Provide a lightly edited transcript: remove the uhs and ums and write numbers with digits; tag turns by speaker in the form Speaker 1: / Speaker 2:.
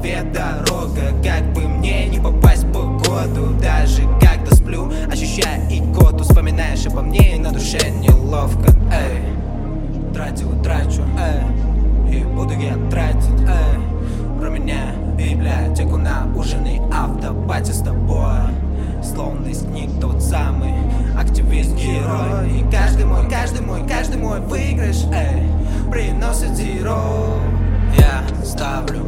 Speaker 1: голове дорога. Как бы мне не попасть в погоду, даже когда сплю, ощущая икоту, вспоминаешь обо мне и на душе неловко. Эй, тратил и трачу, эй, и буду я тратить, эй. Про меня библиотеку на ужин и автобате с тобой. Словно из книг тот самый активист-герой. И каждый мой выигрыш, эй, приносит зеро. Я ставлю